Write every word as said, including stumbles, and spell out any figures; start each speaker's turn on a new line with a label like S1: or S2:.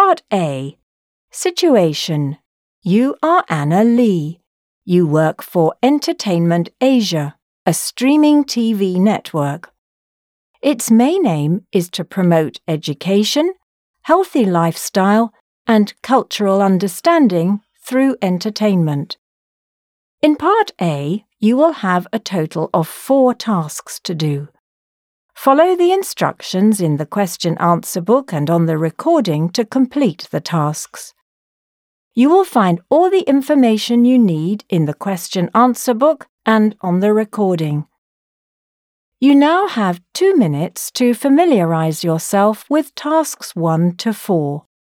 S1: Part A. Situation. You are Anna Lee. You work for Entertainment Asia, a streaming T V network. Its main aim is to promote education, healthy lifestyle, and cultural understanding through entertainment. In Part A, you will have a total of four tasks to do. Follow the instructions in the question-answer book and on the recording to complete the tasks. You will find all the information you need in the question-answer book and on the recording. You now have two minutes to familiarize yourself with tasks one to four.